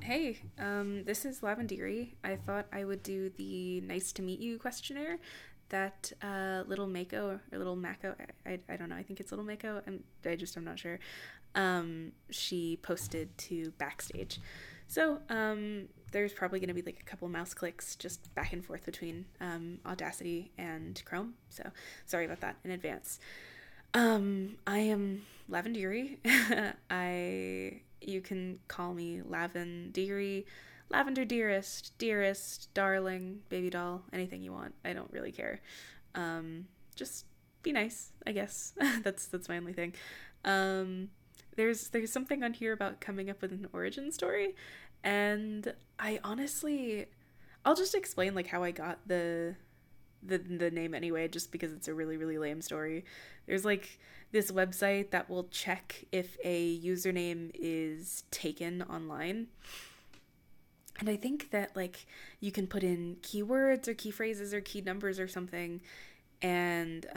Hey, this is Lavendiri. I thought I would do the nice to meet you questionnaire that little Mako or little Mako, I don't know, I think it's little Mako, I'm not sure, she posted to Backstage. So, there's probably going to be like a couple mouse clicks just back and forth between Audacity and Chrome. So, sorry about that in advance. I am Lavendiri. I You can call me Lavendiri, Lavender Dearest, Dearest, Darling, Baby Doll, anything you want. I don't really care. Just be nice, I guess. That's my only thing. Um, there's something on here about coming up with an origin story, and I honestly, I'll just explain like how I got the name anyway, just because it's a really lame story. There's like this website that will check if a username is taken online. And I think that like you can put in keywords or key phrases or key numbers or something, and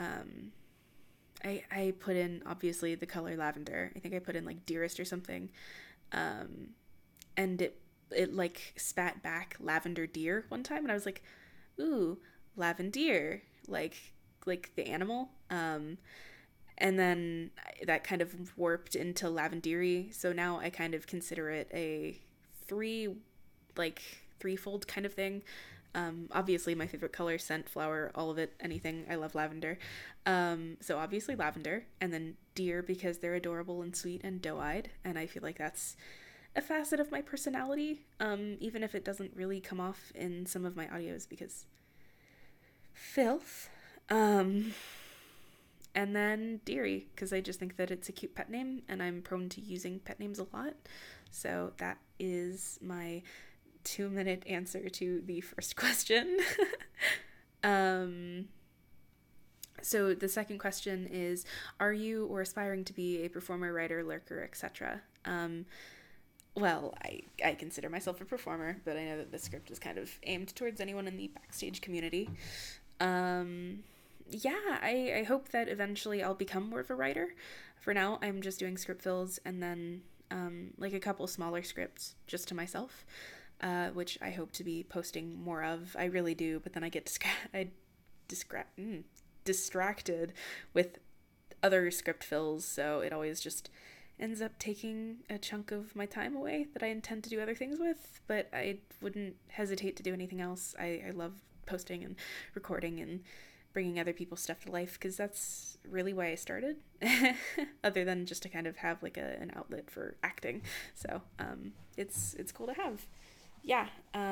I put in obviously the color lavender. I think I put in like dearest or something, um, and it like spat back lavender deer one time, and I was like, ooh, lavender, like the animal. And then that kind of warped into lavendiri. So now I kind of consider it a three, like threefold kind of thing. Obviously, my favorite color, scent, flower, all of it, anything. I love lavender. So obviously lavender, and then deer because they're adorable and sweet and doe-eyed, and I feel like that's a facet of my personality, even if it doesn't really come off in some of my audios because filth. Um, and then Deary, because I just think that it's a cute pet name, and I'm prone to using pet names a lot. So that is my 2 minute answer to the first question. um, so the second question is: are you or aspiring to be a performer, writer, lurker, etc.? Well, I consider myself a performer, but I know that the script is kind of aimed towards anyone in the backstage community. Um, yeah, I hope that eventually I'll become more of a writer. For now, I'm just doing script fills and then like a couple smaller scripts just to myself, which I hope to be posting more of. I really do, but then I get distracted with other script fills, so it always just ends up taking a chunk of my time away that I intend to do other things with, but I wouldn't hesitate to do anything else. I love posting and recording and bringing other people's stuff to life because that's really why I started, other than just to kind of have like an outlet for acting. So it's cool to have. Yeah.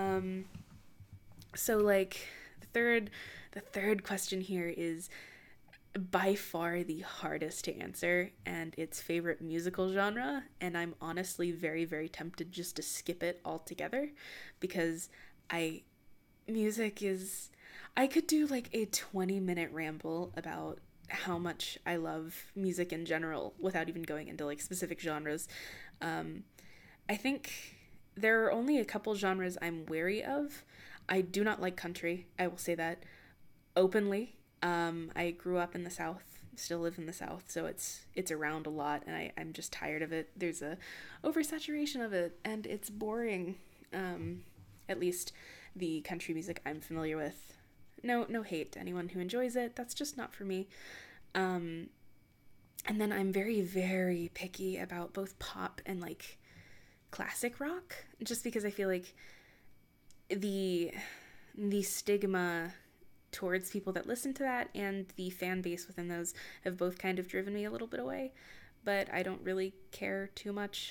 So like the third question here is by far the hardest to answer, and it's favorite musical genre, and I'm honestly very tempted just to skip it altogether because I music is I could do like a 20-minute ramble about how much I love music in general without even going into like specific genres. um, I think there are only a couple genres I'm wary of. I do not like country, I will say that openly. I grew up in the South, still live in the South, so it's around a lot, and I'm just tired of it. There's a oversaturation of it, and it's boring. At least the country music I'm familiar with. No hate to anyone who enjoys it. That's just not for me. Um, and then I'm very picky about both pop and like classic rock, just because I feel like the the stigma towards people that listen to that and the fan base within those have both kind of driven me a little bit away, but I don't really care too much.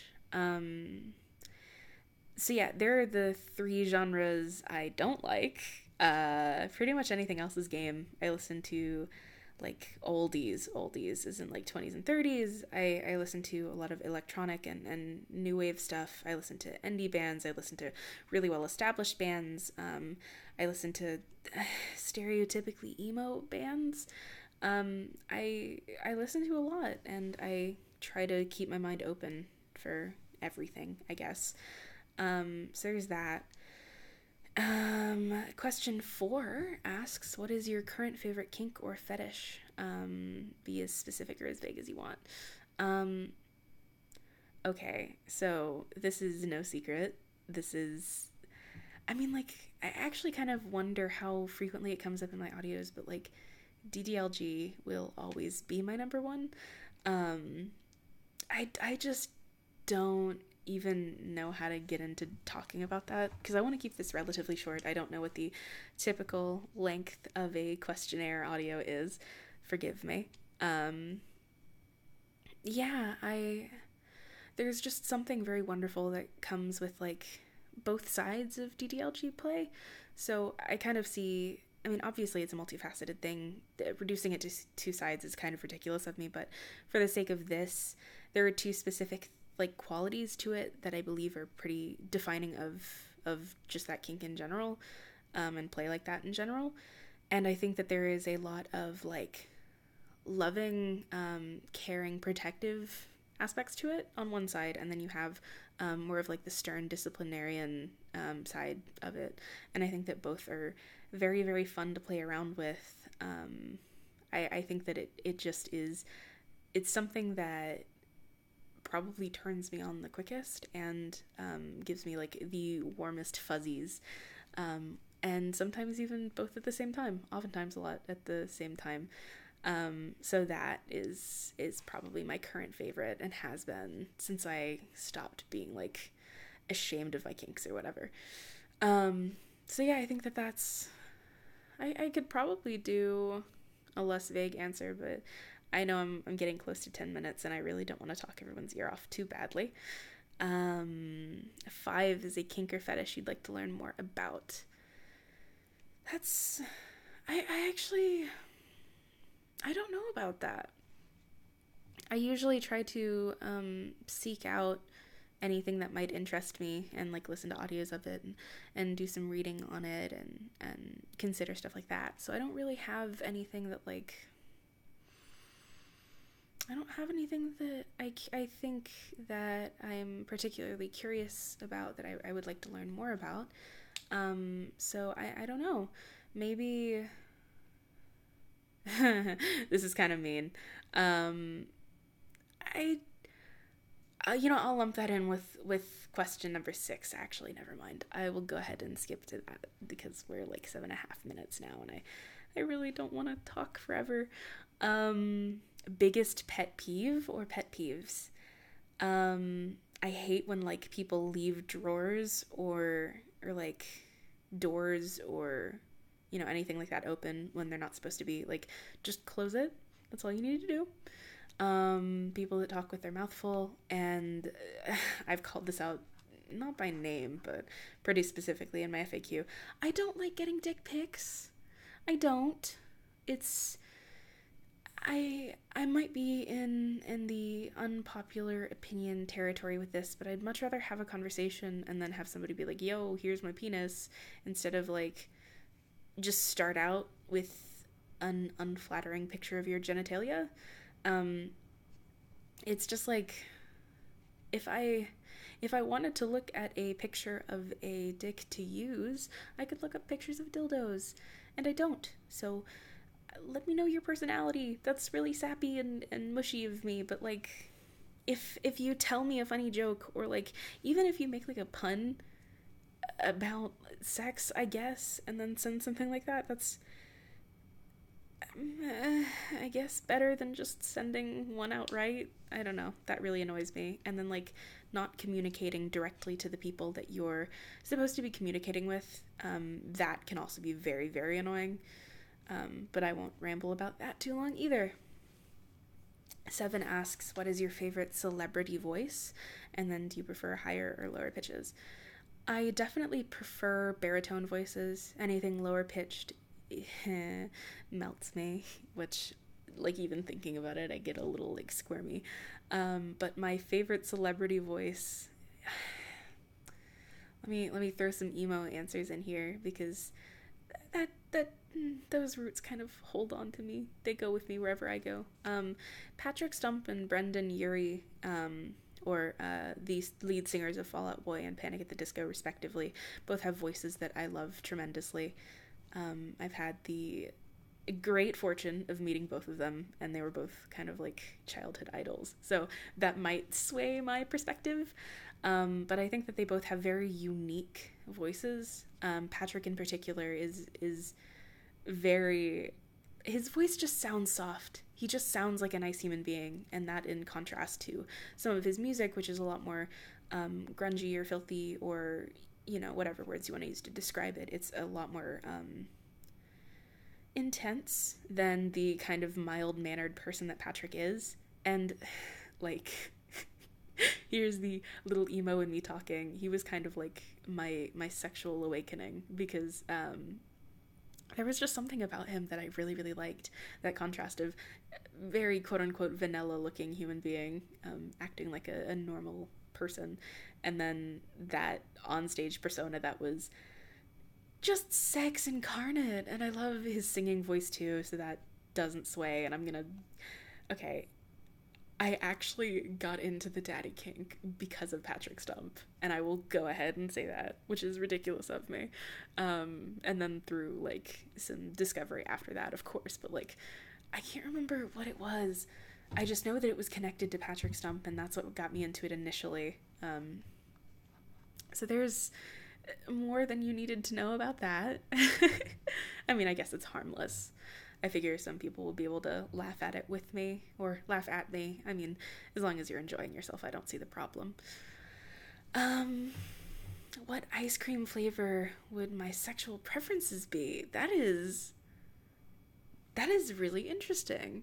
So yeah, there are the three genres I don't like. Pretty much anything else is game. I listen to like oldies is in like 20s and 30s. I listen to a lot of electronic and new wave stuff. I listen to indie bands. I listen to really well established bands. I listen to stereotypically emo bands. I listen to a lot, and I try to keep my mind open for everything, I guess. So there's that. Question four asks, what is your current favorite kink or fetish? Be as specific or as vague as you want. Um, okay, so this is no secret. this is, I mean, like, I actually kind of wonder how frequently it comes up in my audios, but like, DDLG will always be my number one. Um, I just don't even know how to get into talking about that because I want to keep this relatively short. I don't know what the typical length of a questionnaire audio is. Forgive me. Um, yeah, there's just something very wonderful that comes with like both sides of DDLG play. So I kind of see, I mean, obviously it's a multifaceted thing. Reducing it to two sides is kind of ridiculous of me, but for the sake of this, there are two specific like qualities to it that I believe are pretty defining of just that kink in general, and play like that in general. And I think that there is a lot of like loving, caring, protective aspects to it on one side, and then you have more of like the stern disciplinarian side of it. And I think that both are very, very fun to play around with. I think that it just is, it's something that probably turns me on the quickest and gives me like the warmest fuzzies. And sometimes even both at the same time, oftentimes a lot at the same time. So that is probably my current favorite and has been since I stopped being like ashamed of my kinks or whatever. So yeah, I think that that's, I could probably do a less vague answer, but I know I'm getting close to 10 minutes and I really don't want to talk everyone's ear off too badly. 5 is a kink or fetish you'd like to learn more about. That's, I actually, I don't know about that. I usually try to seek out anything that might interest me and like listen to audios of it and do some reading on it and consider stuff like that. So I don't really have anything that like, I don't have anything that I think that I'm particularly curious about that I would like to learn more about. So I don't know. Maybe this is kind of mean. I I'll lump that in with question number 6. Actually, never mind. I will go ahead and skip to that because we're like 7.5 minutes now, and I really don't want to talk forever. Biggest pet peeve or pet peeves. I hate when like people leave drawers or like doors or anything like that open when they're not supposed to be. Like, just close it. That's all you need to do. People that talk with their mouth full, and I've called this out not by name but pretty specifically in my FAQ. I don't like getting dick pics. I don't. It's I might be in the unpopular opinion territory with this, but I'd much rather have a conversation and then have somebody be like, "Yo, here's my penis," instead of like just start out with an unflattering picture of your genitalia. It's just like if I wanted to look at a picture of a dick to use, I could look up pictures of dildos, and I don't. So let me know your personality. That's really sappy and mushy of me, but like if you tell me a funny joke, or like even if you make like a pun about sex, I guess, and then send something like that, that's I guess better than just sending one outright. I don't know. That really annoys me. And then like not communicating directly to the people that you're supposed to be communicating with, that can also be very, very annoying. But I won't ramble about that too long either. 7 asks, what is your favorite celebrity voice? And then do you prefer higher or lower pitches? I definitely prefer baritone voices. Anything lower pitched melts me, which, like, even thinking about it, I get a little like squirmy. But my favorite celebrity voice, let me throw some emo answers in here, because that those roots kind of hold on to me. They go with me wherever I go. Patrick Stump and Brendan Urie, or the lead singers of Fall Out Boy and Panic at the Disco, respectively, both have voices that I love tremendously. I've had the great fortune of meeting both of them, and they were both kind of like childhood idols, so that might sway my perspective. But I think that they both have very unique voices. Patrick in particular is very, his voice just sounds soft. He just sounds like a nice human being, and that in contrast to some of his music, which is a lot more grungy or filthy, or whatever words you want to use to describe it. It's a lot more intense than the kind of mild-mannered person that Patrick is. And like, here's the little emo in me talking. He was kind of like my sexual awakening, because there was just something about him that I really, really liked. That contrast of very quote-unquote vanilla-looking human being acting like a normal person, and then that onstage persona that was just sex incarnate. And I love his singing voice too, so that doesn't sway. And okay, I actually got into the daddy kink because of Patrick Stump, and I will go ahead and say that, which is ridiculous of me. And then through like some discovery after that, of course, but like I can't remember what it was. I just know that it was connected to Patrick Stump, and that's what got me into it initially. So there's more than you needed to know about that. I mean, I guess it's harmless. I figure some people will be able to laugh at it with me, or laugh at me. I mean, as long as you're enjoying yourself, I don't see the problem. What ice cream flavor would my sexual preferences be? That is really interesting.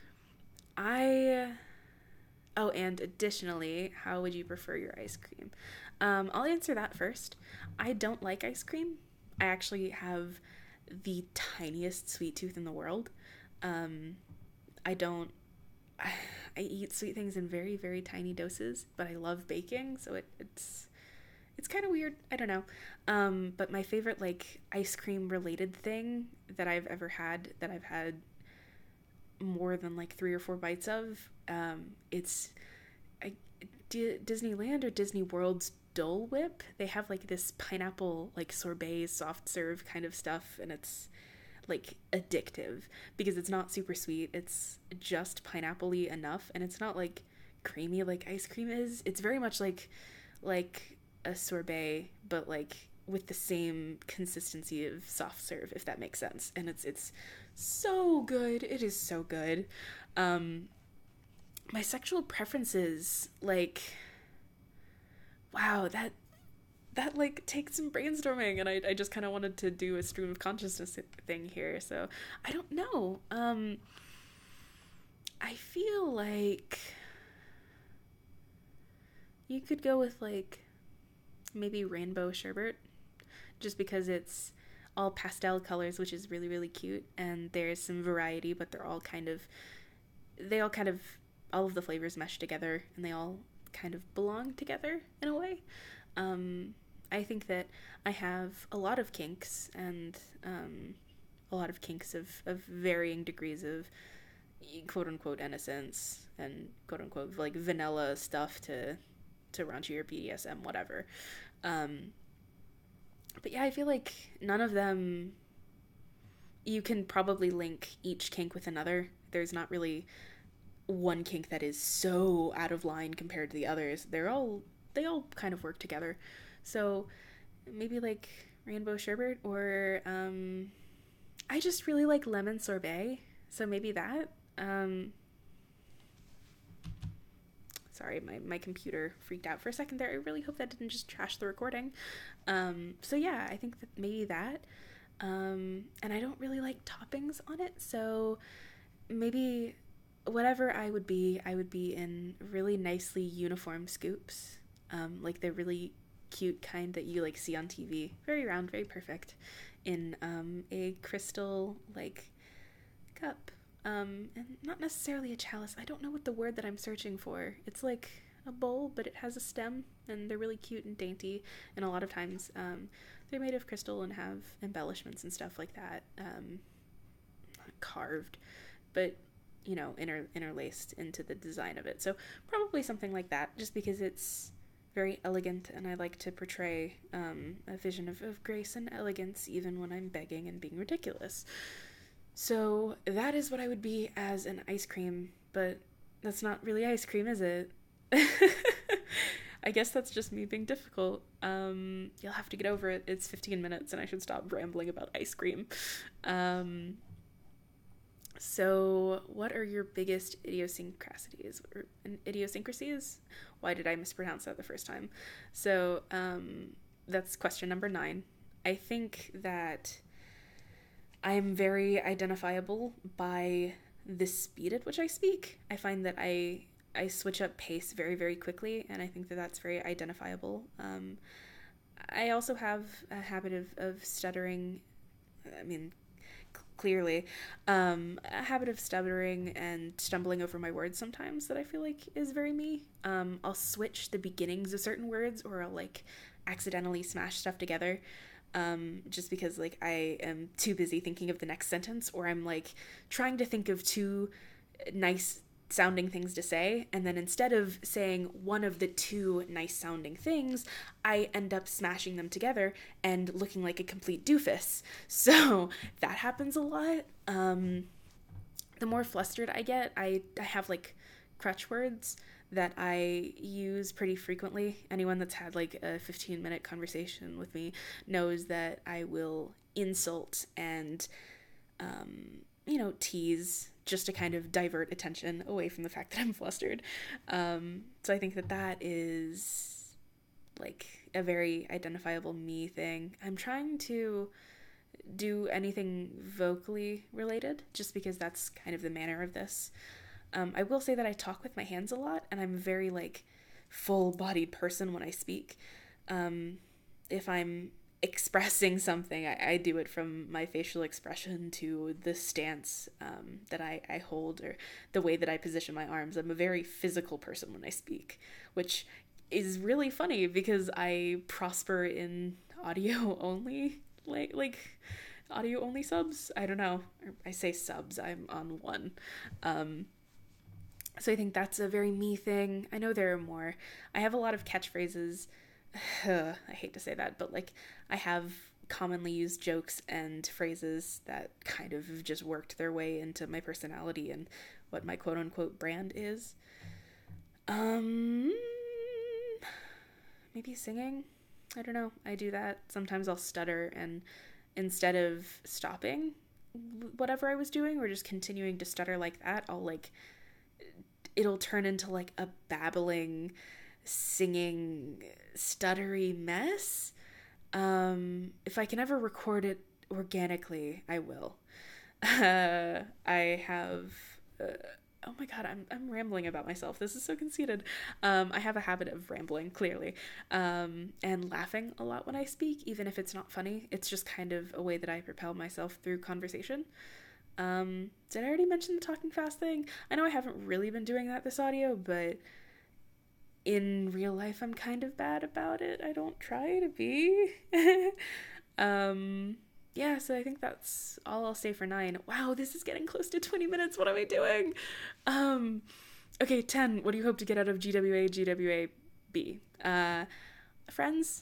Oh, and additionally, how would you prefer your ice cream? I'll answer that first. I don't like ice cream. I actually have the tiniest sweet tooth in the world. I don't. I eat sweet things in very, very tiny doses, but I love baking, so it's kind of weird. I don't know. But my favorite like ice cream related thing that I've ever had, that I've had more than like 3 or 4 bites of, it's Disneyland or Disney World's Dole Whip. They have like this pineapple like sorbet soft serve kind of stuff, and it's like addictive because it's not super sweet. It's just pineapple-y enough, and it's not like creamy like ice cream is. It's very much like a sorbet, but like with the same consistency of soft serve, if that makes sense. And it's so good. It is so good. My sexual preferences, like, wow, that like takes some brainstorming, and I just kind of wanted to do a stream of consciousness thing here. So I don't know. I feel like you could go with like maybe rainbow sherbet, just because it's all pastel colors, which is really, really cute, and there's some variety, but all of the flavors mesh together, and they all kind of belong together in a way. I think that I have a lot of kinks, and a lot of kinks of varying degrees of quote-unquote innocence, and quote-unquote like vanilla stuff to raunchy or BDSM, whatever. But yeah, I feel like none of them, you can probably link each kink with another. There's not really one kink that is so out of line compared to the others. They all kind of work together. So maybe like rainbow sherbet, or I just really like lemon sorbet, so maybe that. Sorry, my computer freaked out for a second there. I really hope that didn't just trash the recording. So yeah, I think that maybe that. And I don't really like toppings on it, so maybe whatever I would be in really nicely uniform scoops. Like the really cute kind that you like see on TV. Very round, very perfect. In a crystal like cup. And not necessarily a chalice. I don't know what the word that I'm searching for. It's like a bowl, but it has a stem, and they're really cute and dainty, and a lot of times they're made of crystal and have embellishments and stuff like that, carved, but interlaced into the design of it. So probably something like that, just because it's very elegant, and I like to portray a vision of grace and elegance even when I'm begging and being ridiculous. So that is what I would be as an ice cream, but that's not really ice cream, is it? I guess that's just me being difficult. You'll have to get over it. It's 15 minutes and I should stop rambling about ice cream. So what are your biggest idiosyncrasies? Why did I mispronounce that the first time? So that's question number 9. I think that I'm very identifiable by the speed at which I speak. I find that I switch up pace very, very quickly, and I think that that's very identifiable. I also have a habit of stuttering. I mean, clearly, a habit of stuttering and stumbling over my words sometimes that I feel like is very me. I'll switch the beginnings of certain words, or I'll like accidentally smash stuff together. Just because like I am too busy thinking of the next sentence, or I'm like trying to think of two nice sounding things to say, and then instead of saying one of the two nice sounding things, I end up smashing them together and looking like a complete doofus. So that happens a lot. The more flustered I get, I have like crutch words that I use pretty frequently. Anyone that's had like a 15-minute conversation with me knows that I will insult and tease just to kind of divert attention away from the fact that I'm flustered. So I think that is like a very identifiable me thing. I'm trying to do anything vocally related just because that's kind of the manner of this. I will say that I talk with my hands a lot, and I'm a very like full-bodied person when I speak. If I'm expressing something, I do it from my facial expression to the stance that I hold, or the way that I position my arms. I'm a very physical person when I speak, which is really funny because I prosper in audio only, like audio only subs. I don't know. I say subs. I'm on one. So I think that's a very me thing. I know there are more. I have a lot of catchphrases. I hate to say that, but like I have commonly used jokes and phrases that kind of have just worked their way into my personality and what my quote unquote brand is. Maybe singing. I don't know. I do that. Sometimes I'll stutter, and instead of stopping whatever I was doing or just continuing to stutter like that, it'll turn into like a babbling, singing, stuttery mess. If I can ever record it organically, I will. I have oh my god, I'm rambling about myself. This is so conceited. I have a habit of rambling, clearly, and laughing a lot when I speak, even if it's not funny. It's just kind of a way that I propel myself through conversation. Did I already mention the talking fast thing? I know I haven't really been doing that this audio, but in real life I'm kind of bad about it. I don't try to be. Yeah, so I think that's all I'll say for 9. Wow, this is getting close to 20 minutes. What am I doing? Okay, 10. What do you hope to get out of GWA, GWAB? Friends.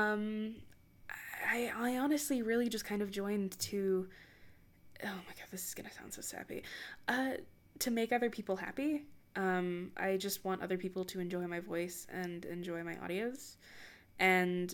I honestly really just kind of joined to... Oh my god, this is gonna sound so sappy. To make other people happy. I just want other people to enjoy my voice and enjoy my audios. And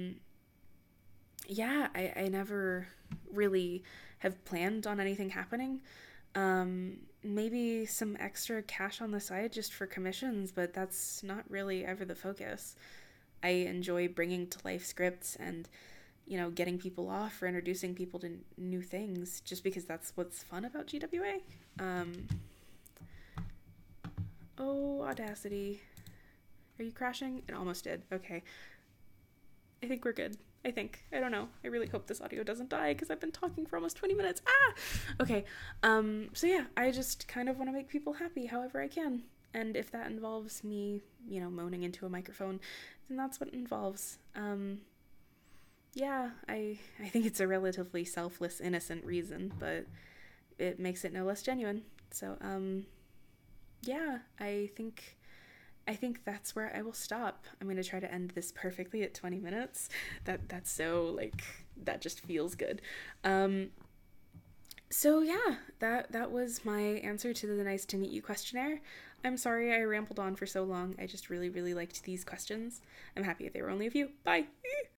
yeah, I never really have planned on anything happening. Maybe some extra cash on the side just for commissions, but that's not really ever the focus. I enjoy bringing to life scripts and, getting people off or introducing people to new things just because that's what's fun about GWA. Oh, Audacity. Are you crashing? It almost did. Okay. I think we're good. I don't know. I really hope this audio doesn't die because I've been talking for almost 20 minutes. Okay. So yeah, I just kind of want to make people happy however I can. And if that involves me, moaning into a microphone, then that's what it involves. Yeah, I think it's a relatively selfless, innocent reason, but it makes it no less genuine. So, yeah, I think that's where I will stop. I'm going to try to end this perfectly at 20 minutes. That's so, that just feels good. So yeah, that was my answer to the nice to meet you questionnaire. I'm sorry I rambled on for so long. I just really liked these questions. I'm happy they were only a few. Bye.